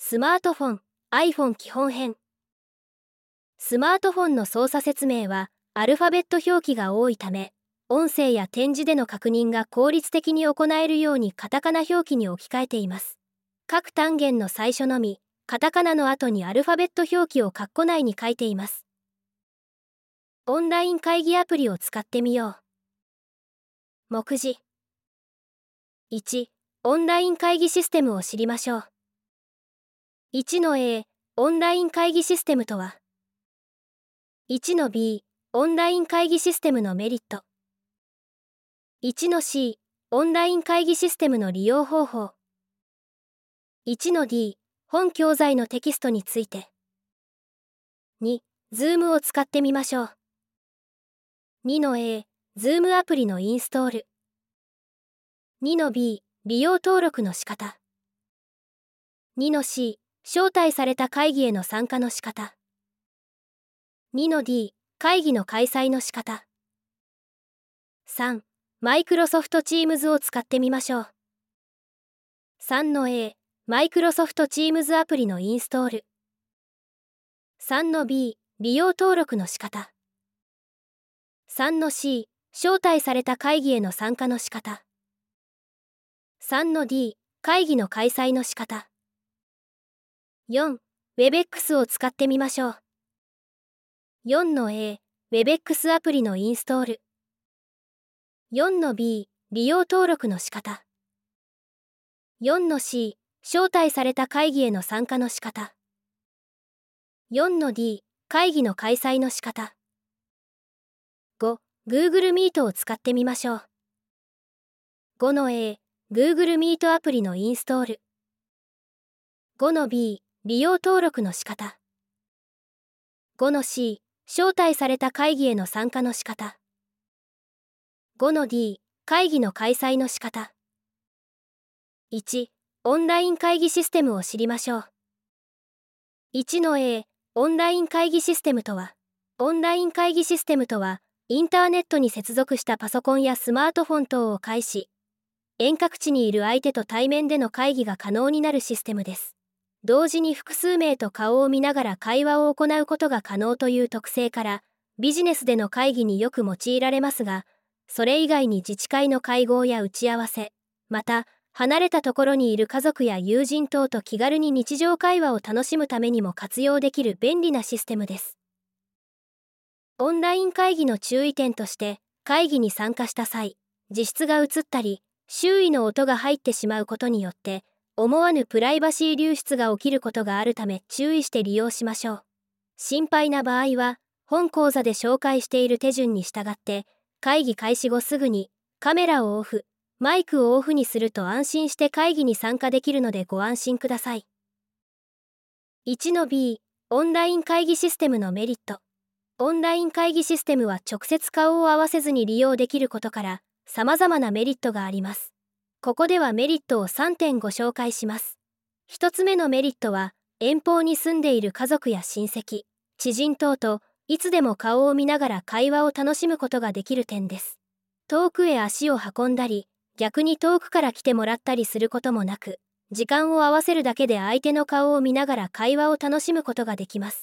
スマートフォン、iPhone 基本編。スマートフォンの操作説明はアルファベット表記が多いため、音声や点字での確認が効率的に行えるようにカタカナ表記に置き換えています。各単元の最初のみ、カタカナの後にアルファベット表記を括弧内に書いています。オンライン会議アプリを使ってみよう。目次。1、オンライン会議システムを知りましょう。1-A、オンライン会議システムとは。1-B、オンライン会議システムのメリット。1-C、オンライン会議システムの利用方法。1-D、本教材のテキストについて。2、Zoom を使ってみましょう。2-A、Zoom アプリのインストール。2-B、利用登録の仕方。2-C、招待された会議への参加の仕方。2-D、会議の開催の仕方。3、マイクロソフト Teams を使ってみましょう。3-A、マイクロソフト Teams アプリのインストール。3-B、利用登録の仕方。3-C、招待された会議への参加の仕方。3-D、会議の開催の仕方。4、Webex を使ってみましょう。4-A、Webex アプリのインストール。4-B、利用登録の仕方。4-C、招待された会議への参加の仕方。4-D、会議の開催の仕方。5、Google Meet を使ってみましょう。5-A、Google Meet アプリのインストール。5-B、利用登録の仕方。5-C、招待された会議への参加の仕方。5-D、会議の開催の仕方。1、オンライン会議システムを知りましょう。1-A、オンライン会議システムとは。オンライン会議システムとは、インターネットに接続したパソコンやスマートフォン等を介し、遠隔地にいる相手と対面での会議が可能になるシステムです。同時に複数名と顔を見ながら会話を行うことが可能という特性から、ビジネスでの会議によく用いられますが、それ以外に自治会の会合や打ち合わせ、また、離れたところにいる家族や友人等と気軽に日常会話を楽しむためにも活用できる便利なシステムです。オンライン会議の注意点として、会議に参加した際、自室が映ったり、周囲の音が入ってしまうことによって、思わぬプライバシー流出が起きることがあるため注意して利用しましょう。心配な場合は、本講座で紹介している手順に従って、会議開始後すぐにカメラをオフ、マイクをオフにすると安心して会議に参加できるのでご安心ください。1-B、オンライン会議システムのメリット。オンライン会議システムは直接顔を合わせずに利用できることから、様々なメリットがあります。ここではメリットを3点ご紹介します。1つ目のメリットは、遠方に住んでいる家族や親戚、知人等といつでも顔を見ながら会話を楽しむことができる点です。遠くへ足を運んだり、逆に遠くから来てもらったりすることもなく、時間を合わせるだけで相手の顔を見ながら会話を楽しむことができます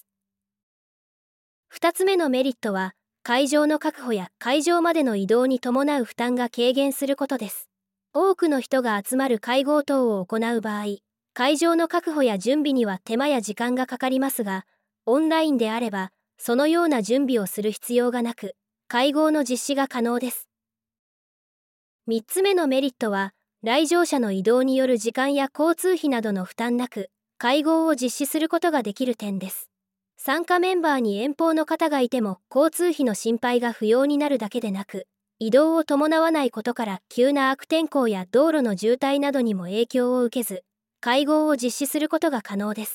。2つ目のメリットは、会場の確保や会場までの移動に伴う負担が軽減することです。多くの人が集まる会合等を行う場合、会場の確保や準備には手間や時間がかかりますが、オンラインであれば、そのような準備をする必要がなく、会合の実施が可能です。3つ目のメリットは、来場者の移動による時間や交通費などの負担なく、会合を実施することができる点です。参加メンバーに遠方の方がいても交通費の心配が不要になるだけでなく、移動を伴わないことから急な悪天候や道路の渋滞などにも影響を受けず、会合を実施することが可能です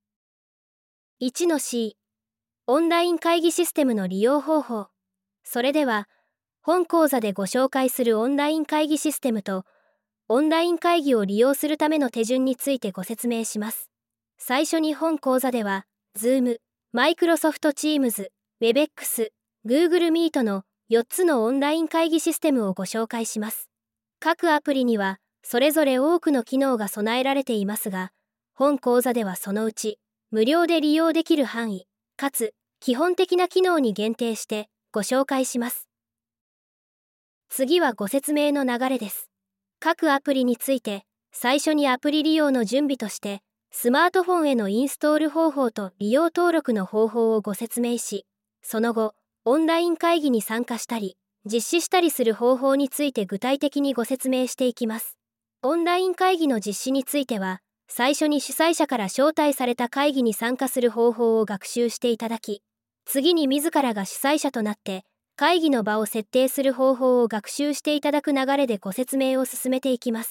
。1-C、オンライン会議システムの利用方法。それでは、本講座でご紹介するオンライン会議システムと、オンライン会議を利用するための手順についてご説明します。最初に本講座では、Zoom、Microsoft Teams、Webex、Google Meet の4つのオンライン会議システムをご紹介します。各アプリにはそれぞれ多くの機能が備えられていますが、 本講座ではそのうち、無料で利用できる範囲、かつ、基本的な機能に限定してご紹介します。次はご説明の流れです。各アプリについて、最初にアプリ利用の準備として、スマートフォンへのインストール方法と利用登録の方法をご説明し、その後、オンライン会議に参加したり、実施したりする方法について具体的にご説明していきます。オンライン会議の実施については、最初に主催者から招待された会議に参加する方法を学習していただき、次に自らが主催者となって、会議の場を設定する方法を学習していただく流れでご説明を進めていきます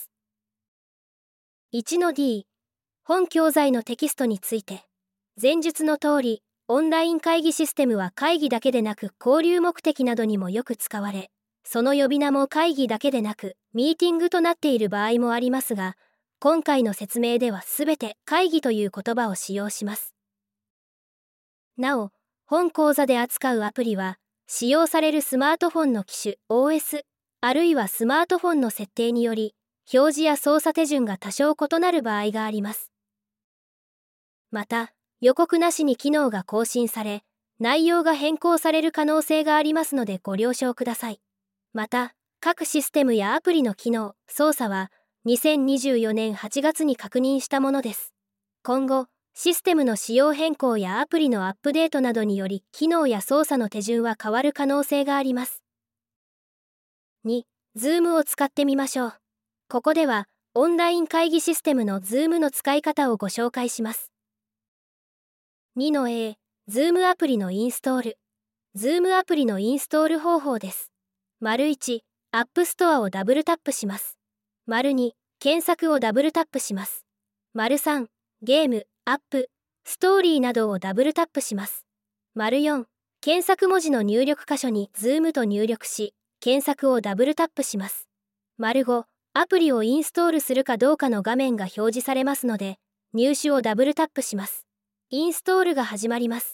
。1-D、本教材のテキストについて。前述の通り、オンライン会議システムは会議だけでなく交流目的などにもよく使われ、その呼び名も会議だけでなくミーティングとなっている場合もありますが、今回の説明ではすべて会議という言葉を使用します。なお、本講座で扱うアプリは、使用されるスマートフォンの機種、OS、あるいはスマートフォンの設定により、表示や操作手順が多少異なる場合があります。また、予告なしに機能が更新され、内容が変更される可能性がありますのでご了承ください。また、各システムやアプリの機能、操作は、2024年8月に確認したものです。今後、システムの仕様変更やアプリのアップデートなどにより、機能や操作の手順は変わる可能性があります。2、Zoom を使ってみましょう。ここでは、オンライン会議システムの Zoom の使い方をご紹介します。2-A、Zoom アプリのインストール。Zoom アプリのインストール方法です。1、App Store をダブルタップします。2、検索をダブルタップします。3、ゲーム、アップ、ストーリーなどをダブルタップします。4、検索文字の入力箇所に Zoom と入力し、検索をダブルタップします。5、アプリをインストールするかどうかの画面が表示されますので、入手をダブルタップします。インストールが始まります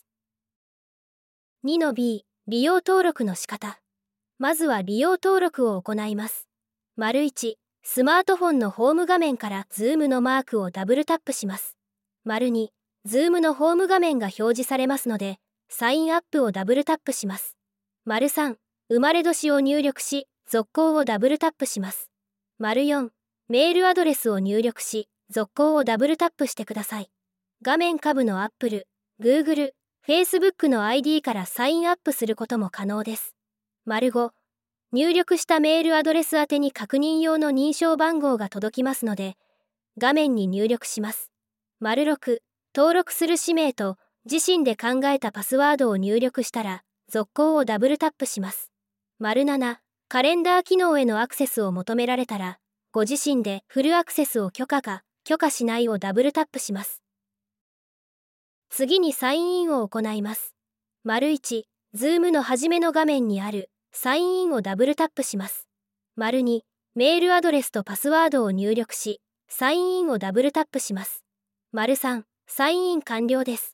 。2-B、利用登録の仕方。まずは利用登録を行います。1、スマートフォンのホーム画面から Zoom のマークをダブルタップします。2、Zoom のホーム画面が表示されますので、サインアップをダブルタップします。3、生まれ年を入力し、続行をダブルタップします。4、メールアドレスを入力し、続行をダブルタップしてください。画面下部の Apple、Google、Facebook の ID からサインアップすることも可能です。5、入力したメールアドレス宛てに確認用の認証番号が届きますので、画面に入力します。6、登録する氏名と自身で考えたパスワードを入力したら、続行をダブルタップします。7、カレンダー機能へのアクセスを求められたら、ご自身でフルアクセスを許可か許可しないをダブルタップします。次にサインインを行います。1、Zoom の初めの画面にあるサインインをダブルタップします。2、メールアドレスとパスワードを入力し、サインインをダブルタップします。3、サインイン完了です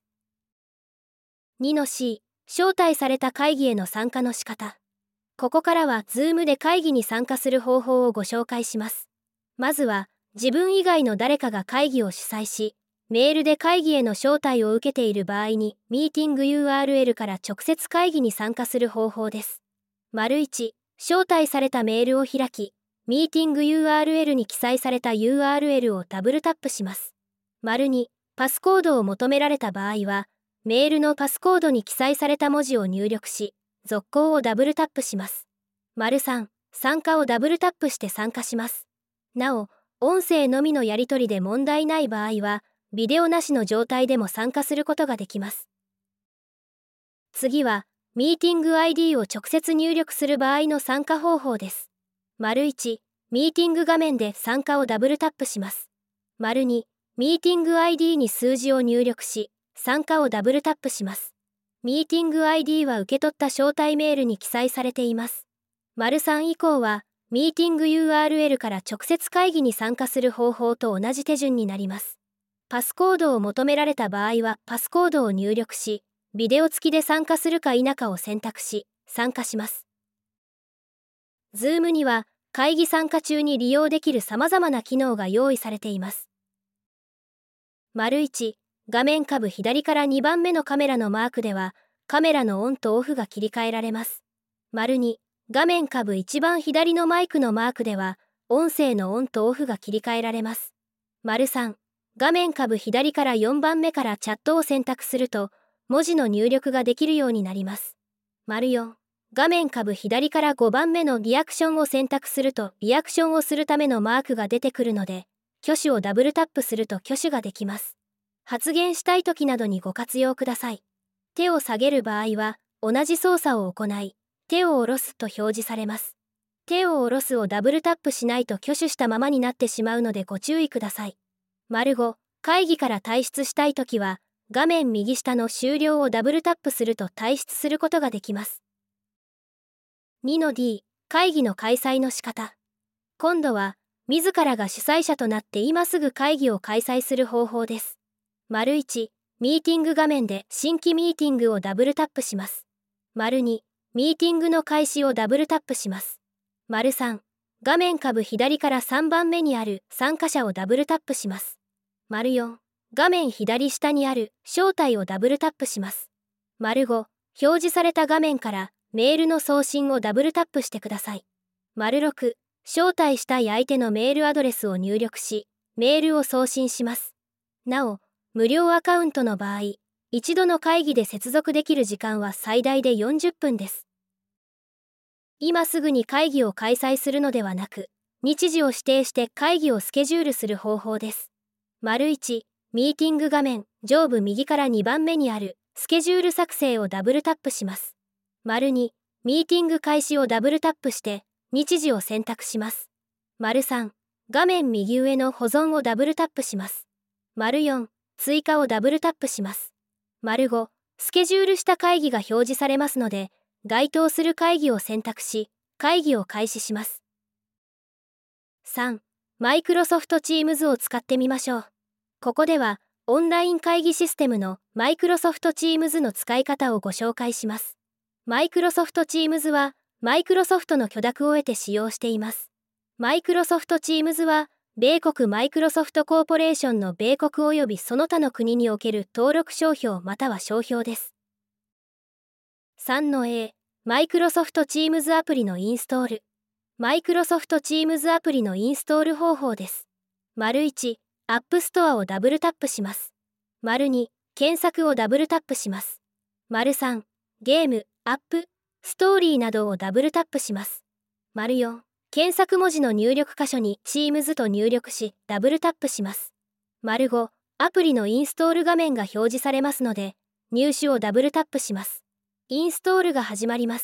。2-C、招待された会議への参加の仕方。ここからは Zoom で会議に参加する方法をご紹介します。まずは、自分以外の誰かが会議を主催し、メールで会議への招待を受けている場合に、ミーティング URL から直接会議に参加する方法です。1、招待されたメールを開き、ミーティング URL に記載された URL をダブルタップします。2、パスコードを求められた場合は、メールのパスコードに記載された文字を入力し、続行をダブルタップします。3、参加をダブルタップして参加します。なお、音声のみのやり取りで問題ない場合は、ビデオなしの状態でも参加することができます。次は、ミーティング ID を直接入力する場合の参加方法です。1、ミーティング画面で参加をダブルタップします。2、ミーティング ID に数字を入力し、参加をダブルタップします。ミーティング ID は受け取った招待メールに記載されています。3以降は、ミーティング URL から直接会議に参加する方法と同じ手順になります。パスコードを求められた場合はパスコードを入力し、ビデオ付きで参加するか否かを選択し、参加します。Zoom には会議参加中に利用できる様々な機能が用意されています。 1、画面下部左から2番目のカメラのマークでは、カメラのオンとオフが切り替えられます。2、画面下部一番左のマイクのマークでは、音声のオンとオフが切り替えられます。3、画面下部左から4番目からチャットを選択すると、文字の入力ができるようになります。4、画面下部左から5番目のリアクションを選択すると、リアクションをするためのマークが出てくるので、挙手をダブルタップすると挙手ができます。発言したい時などにご活用ください。手を下げる場合は、同じ操作を行い、手を下ろすと表示されます。手を下ろすをダブルタップしないと挙手したままになってしまうのでご注意ください。5、会議から退出したいときは、画面右下の終了をダブルタップすると退出することができます。2-D、会議の開催の仕方。今度は、自らが主催者となって今すぐ会議を開催する方法です。1、ミーティング画面で新規ミーティングをダブルタップします。2、ミーティングの開始をダブルタップします。3、画面下部左から3番目にある参加者をダブルタップします。4、画面左下にある招待をダブルタップします。5、表示された画面からメールの送信をダブルタップしてください。6、招待したい相手のメールアドレスを入力し、メールを送信します。なお、無料アカウントの場合、一度の会議で接続できる時間は最大で40分です。今すぐに会議を開催するのではなく、日時を指定して会議をスケジュールする方法です。1、ミーティング画面上部右から2番目にあるスケジュール作成をダブルタップします。2、ミーティング開始をダブルタップして日時を選択します。3、画面右上の保存をダブルタップします。4、追加をダブルタップします。5、スケジュールした会議が表示されますので、該当する会議を選択し、会議を開始します。3、マイクロソフト Teams を使ってみましょう。ここでは、オンライン会議システムのマイクロソフト Teams の使い方をご紹介します。マイクロソフト Teams は、マイクロソフトの許諾を得て使用しています。マイクロソフト Teams は、米国マイクロソフトコーポレーションの米国及びその他の国における登録商標または商標です。3-A、マイクロソフト Teams アプリのインストール。マイクロソフト Teams アプリのインストール方法です。1、アップストアをダブルタップします。2、検索をダブルタップします。3、ゲーム、アップ、ストーリーなどをダブルタップします。4、検索文字の入力箇所に Teams と入力し、ダブルタップします。5、アプリのインストール画面が表示されますので、入手をダブルタップします。インストールが始まります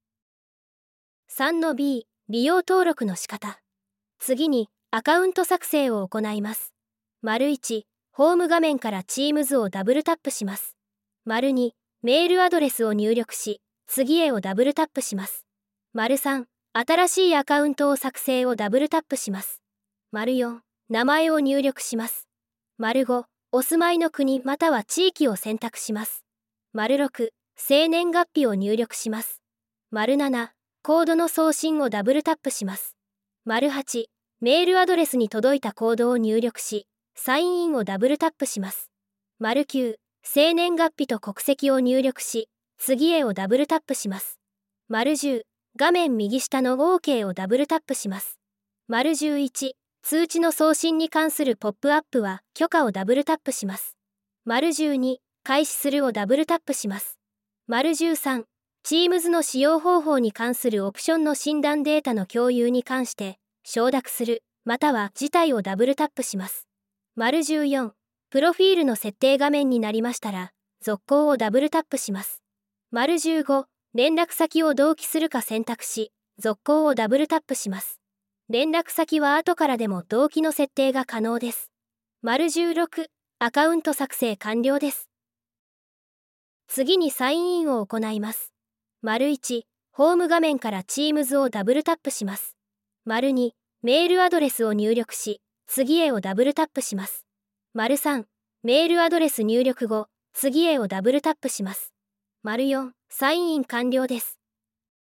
。3-B、利用登録の仕方。次に、アカウント作成を行います。1、ホーム画面から Teams をダブルタップします。2、メールアドレスを入力し、次へをダブルタップします。3、新しいアカウントを作成をダブルタップします。4、名前を入力します。5、お住まいの国または地域を選択します。6、生年月日を入力します。7、コードの送信をダブルタップします。8、メールアドレスに届いたコードを入力し、サインインをダブルタップします。9、生年月日と国籍を入力し、次へをダブルタップします。10、画面右下の OK をダブルタップします。11、通知の送信に関するポップアップは許可をダブルタップします。12、開始するをダブルタップします。13、Teams の使用方法に関するオプションの診断データの共有に関して承諾するまたは辞退をダブルタップします。14、プロフィールの設定画面になりましたら続行をダブルタップします。15、連絡先を同期するか選択し続行をダブルタップします。連絡先は後からでも同期の設定が可能です。16、アカウント作成完了です。次にサインインを行います。1、ホーム画面から Teams をダブルタップします。2、メールアドレスを入力し、次へをダブルタップします。3、メールアドレス入力後、次へをダブルタップします。4、サインイン完了です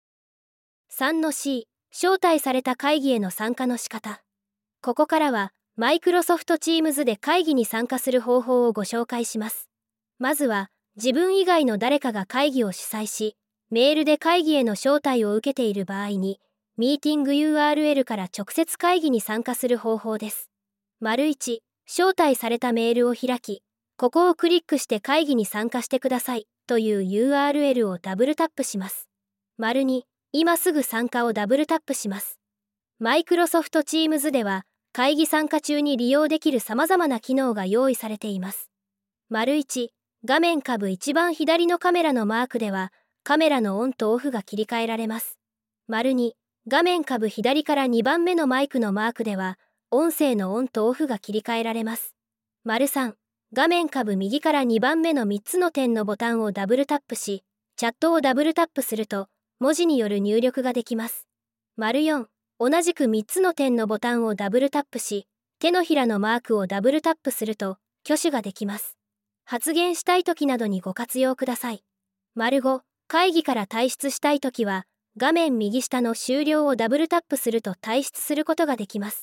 。3-C、招待された会議への参加の仕方。ここからは、 マイクロソフト Teams で会議に参加する方法をご紹介します。まずは、自分以外の誰かが会議を主催し、メールで会議への招待を受けている場合に、ミーティング URL から直接会議に参加する方法です。1、招待されたメールを開き、ここをクリックして会議に参加してくださいという URL をダブルタップします。2、今すぐ参加をダブルタップします。マイクロソフト Teams では、会議参加中に利用できる様々な機能が用意されています。1、画面下部一番左のカメラのマークでは、カメラのオンとオフが切り替えられます。2、画面下部左から2番目のマイクのマークでは、音声のオンとオフが切り替えられます。3、画面下部右から2番目の3つの点のボタンをダブルタップし、チャットをダブルタップすると、文字による入力ができます。4、同じく3つの点のボタンをダブルタップし、手のひらのマークをダブルタップすると、挙手ができます。発言したいときなどにご活用ください。5、会議から退出したいときは、画面右下の終了をダブルタップすると退出することができます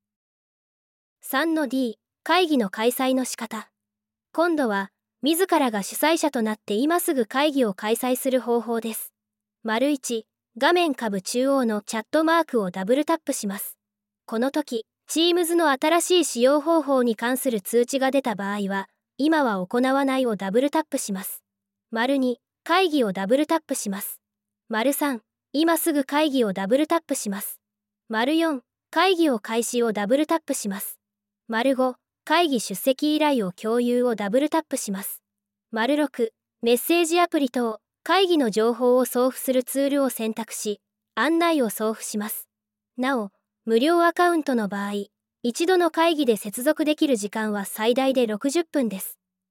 。3-D、会議の開催の仕方。今度は、自らが主催者となって今すぐ会議を開催する方法です。1、画面下部中央のチャットマークをダブルタップします。この時、Teams の新しい使用方法に関する通知が出た場合は、今は行わないをダブルタップします。2、会議をダブルタップします。3、今すぐ会議をダブルタップします。4、会議を開始をダブルタップします。5、会議出席依頼を共有をダブルタップします。6、メッセージアプリ等、会議の情報を送付するツールを選択し、案内を送付します。なお、無料アカウントの場合、一度の会議で接続できる時間は最大で60分です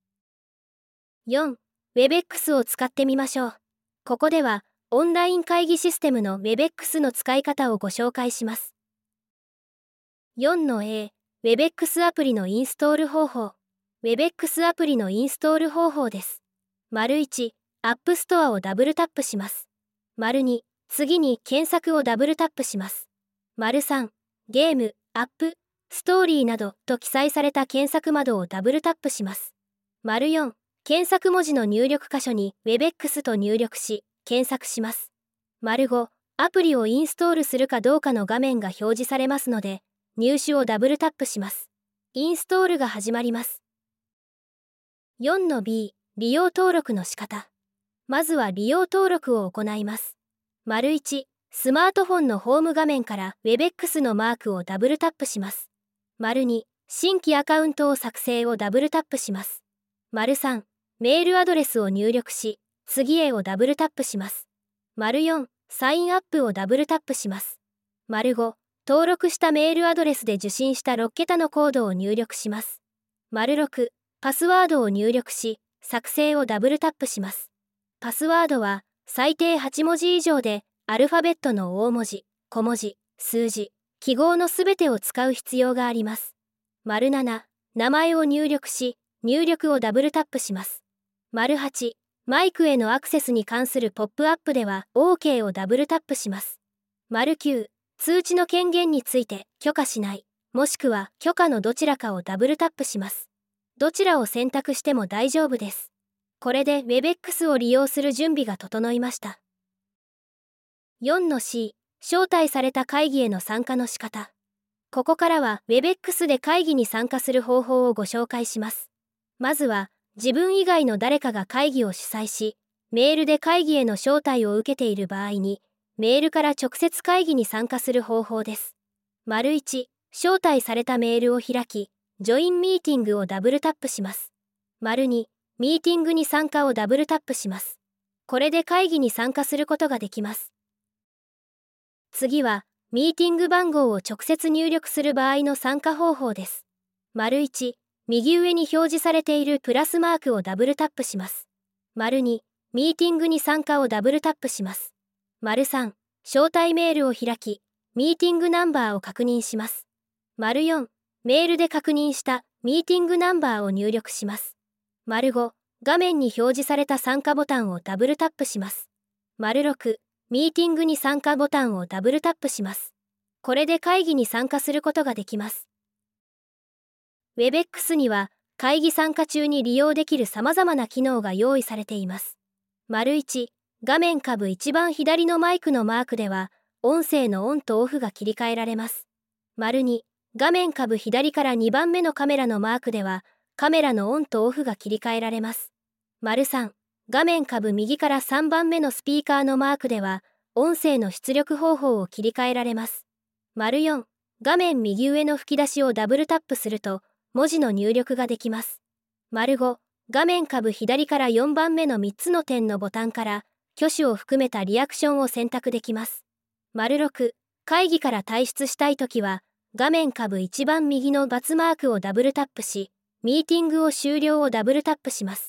。4、Webex を使ってみましょう。ここでは、オンライン会議システムの Webex の使い方をご紹介します。4-A、Webex アプリのインストール方法。Webex アプリのインストール方法です。1、App Store をダブルタップします。2、次に検索をダブルタップします。3、ゲーム、アップ、ストーリーなどと記載された検索窓をダブルタップします。4、検索文字の入力箇所に Webex と入力し、検索します。5、アプリをインストールするかどうかの画面が表示されますので、入手をダブルタップします。インストールが始まります。4-B、利用登録の仕方。まずは利用登録を行います。1、スマートフォンのホーム画面から Webex のマークをダブルタップします。2、新規アカウントを作成をダブルタップします。3、メールアドレスを入力し、次へをダブルタップします。4、サインアップをダブルタップします。5、登録したメールアドレスで受信した6桁のコードを入力します。6、パスワードを入力し、作成をダブルタップします。パスワードは最低8文字以上で、アルファベットの大文字、小文字、数字、記号のすべてを使う必要があります。7、名前を入力し、入力をダブルタップします。8、マイクへのアクセスに関するポップアップでは OK をダブルタップします。9、通知の権限について許可しない、もしくは許可のどちらかをダブルタップします。どちらを選択しても大丈夫です。これで Webex を利用する準備が整いました。4-C、招待された会議への参加の仕方。ここからは Webex で会議に参加する方法をご紹介します。まずは、自分以外の誰かが会議を主催し、メールで会議への招待を受けている場合に、メールから直接会議に参加する方法です。1、招待されたメールを開き、ジョインミーティングをダブルタップします。2、ミーティングに参加をダブルタップします。これで会議に参加することができます。次は、ミーティング番号を直接入力する場合の参加方法です。1、右上に表示されているプラスマークをダブルタップします。2、ミーティングに参加をダブルタップします。3、招待メールを開き、ミーティングナンバーを確認します。4、メールで確認したミーティングナンバーを入力します。5、画面に表示された参加ボタンをダブルタップします。6、ミーティングに参加ボタンをダブルタップします。これで会議に参加することができます。 Webex には会議参加中に利用できる様々な機能が用意されています。1、画面下部一番左のマイクのマークでは、音声のオンとオフが切り替えられます。2、画面下部左から2番目のカメラのマークでは、カメラのオンとオフが切り替えられます。3、画面下部右から3番目のスピーカーのマークでは、音声の出力方法を切り替えられます。4、画面右上の吹き出しをダブルタップすると、文字の入力ができます。5、画面下部左から4番目の3つの点のボタンから、挙手を含めたリアクションを選択できます。6、会議から退出したいときは、画面下部一番右の×マークをダブルタップし、ミーティングを終了をダブルタップします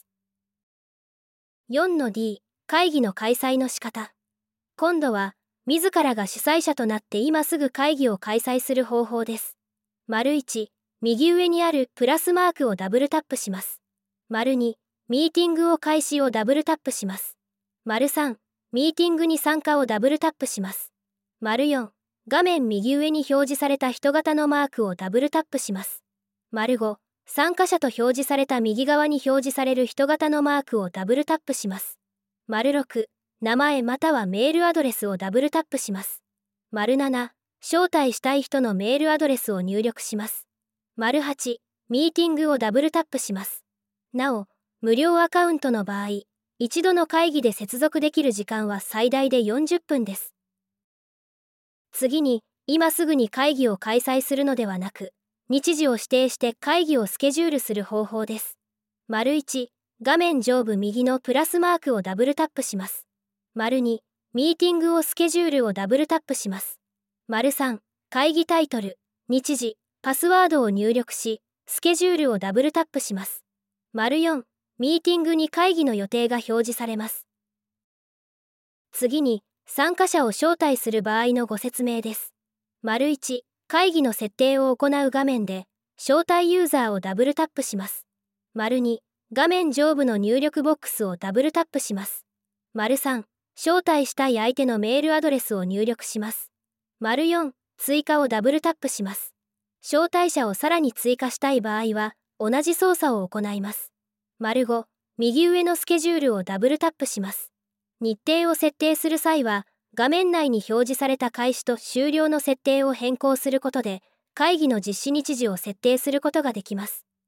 。4-D、会議の開催の仕方。今度は、自らが主催者となって今すぐ会議を開催する方法です。1、右上にあるプラスマークをダブルタップします。2、ミーティングを開始をダブルタップします。3、ミーティングに参加をダブルタップします。4、画面右上に表示された人型のマークをダブルタップします。5、参加者と表示された右側に表示される人型のマークをダブルタップします。6、名前またはメールアドレスをダブルタップします。7、招待したい人のメールアドレスを入力します。8、ミーティングをダブルタップします。なお、無料アカウントの場合、一度の会議で接続できる時間は最大で40分です。次に、今すぐに会議を開催するのではなく、日時を指定して会議をスケジュールする方法です。1、画面上部右のプラスマークをダブルタップします。2、ミーティングをスケジュールをダブルタップします。3、会議タイトル、日時、パスワードを入力し、スケジュールをダブルタップします。4、ミーティングに会議の予定が表示されます。次に、参加者を招待する場合のご説明です。1、会議の設定を行う画面で、招待ユーザーをダブルタップします。2、画面上部の入力ボックスをダブルタップします。3、招待したい相手のメールアドレスを入力します。4、追加をダブルタップします。招待者をさらに追加したい場合は、同じ操作を行います。5、右上のスケジュールをダブルタップします。日程を設定する際は、画面内に表示された開始と終了の設定を変更することで、会議の実施日時を設定することができます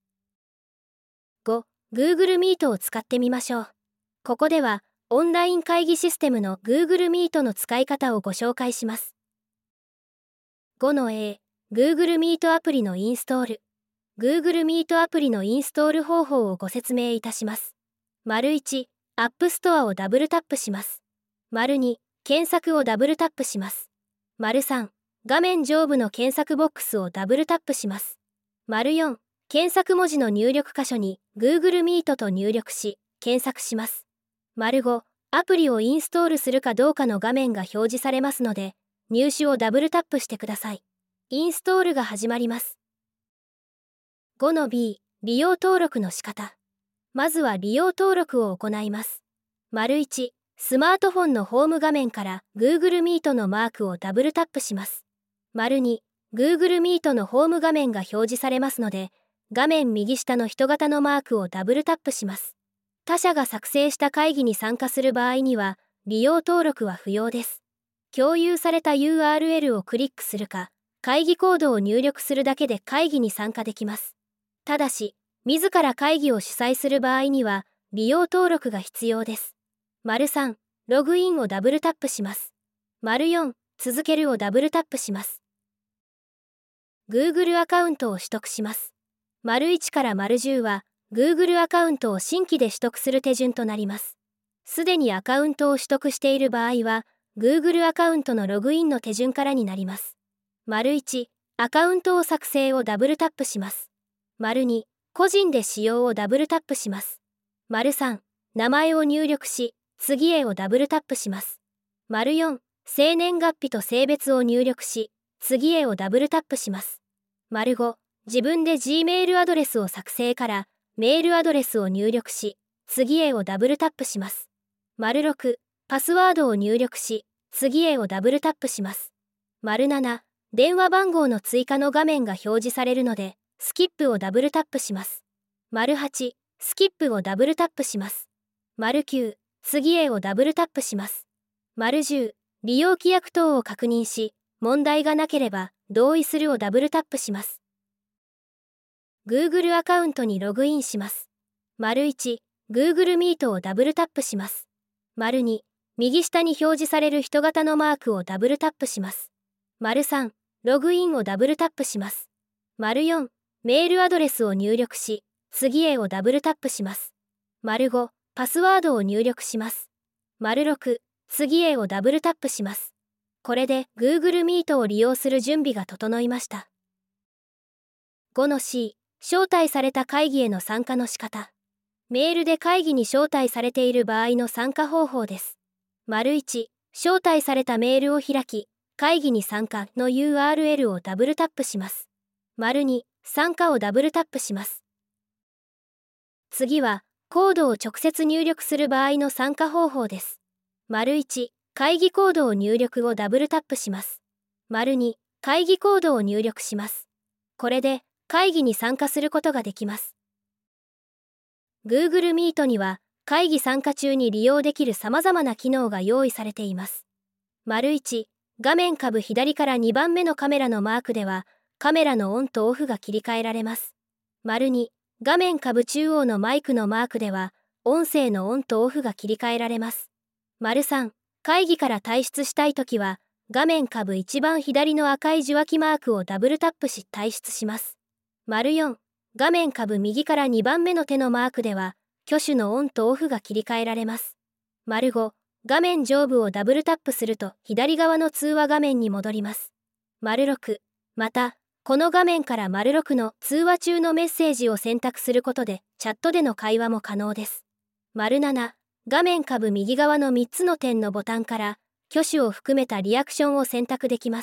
。5、Google Meet を使ってみましょう。ここでは、オンライン会議システムの Google Meet の使い方をご紹介します。5-A、Google Meet アプリのインストール。Google Meet アプリのインストール方法をご説明いたします。1、App Store をダブルタップします。2、検索をダブルタップします。3、画面上部の検索ボックスをダブルタップします。4、検索文字の入力箇所に Google Meet と入力し、検索します。5、アプリをインストールするかどうかの画面が表示されますので、入手をダブルタップしてください。インストールが始まります。5-B、利用登録の仕方。まずは利用登録を行います。1、スマートフォンのホーム画面から Google Meet のマークをダブルタップします。2、Google Meet のホーム画面が表示されますので、画面右下の人型のマークをダブルタップします。他社が作成した会議に参加する場合には、利用登録は不要です。共有された URL をクリックするか、会議コードを入力するだけで会議に参加できます。ただし、自ら会議を主催する場合には、利用登録が必要です。3、ログインをダブルタップします。4、続けるをダブルタップします。Google アカウントを取得します。1から10は、Google アカウントを新規で取得する手順となります。すでにアカウントを取得している場合は、Google アカウントのログインの手順からになります。1、アカウントを作成をダブルタップします。2、個人で使用をダブルタップします。3、名前を入力し、次へをダブルタップします。4、生年月日と性別を入力し、次へをダブルタップします。5、自分で Gmail アドレスを作成から、メールアドレスを入力し、次へをダブルタップします。6、パスワードを入力し、次へをダブルタップします。7、電話番号の追加の画面が表示されるので、 スキップをダブルタップします。8、スキップをダブルタップします。9、次へをダブルタップします。10、利用規約等を確認し、問題がなければ、同意するをダブルタップします。Google アカウントにログインします。1、Google Meet をダブルタップします。2、右下に表示される人型のマークをダブルタップします。3、ログインをダブルタップします。4、メールアドレスを入力し、次へをダブルタップします。5、パスワードを入力します。6、次へをダブルタップします。これで Google Meet を利用する準備が整いました。5-C、招待された会議への参加の仕方。メールで会議に招待されている場合の参加方法です。1、招待されたメールを開き、会議に参加の URL をダブルタップします。2、参加をダブルタップします。次は、コードを直接入力する場合の参加方法です。1、会議コードを入力をダブルタップします。2、会議コードを入力します。これで、会議に参加することができます。Google Meet には、会議参加中に利用できる様々な機能が用意されています。1、画面下部左から2番目のカメラのマークでは、カメラのオンとオフが切り替えられます。2、画面下部中央のマイクのマークでは、音声のオンとオフが切り替えられます。3、会議から退出したいときは、画面下部一番左の赤い受話器マークをダブルタップし退出します。4、画面下部右から2番目の手のマークでは、挙手のオンとオフが切り替えられます。5、画面上部をダブルタップすると左側の通話画面に戻ります。6、また、この画面から6の通話中のメッセージを選択することで、チャットでの会話も可能です。7、画面下部右側の3つの点のボタンから、挙手を含めたリアクションを選択できます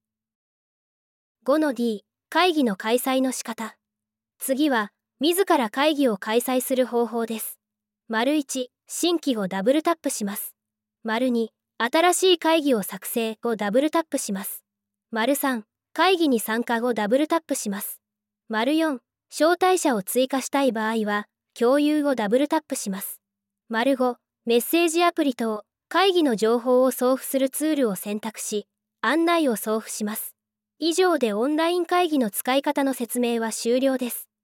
。5-D、会議の開催の仕方。次は、自ら会議を開催する方法です。1、新規をダブルタップします。2、新しい会議を作成をダブルタップします。3、会議に参加をダブルタップします。4、招待者を追加したい場合は、共有をダブルタップします。5、メッセージアプリ等、会議の情報を送付するツールを選択し、案内を送付します。以上でオンライン会議の使い方の説明は終了です。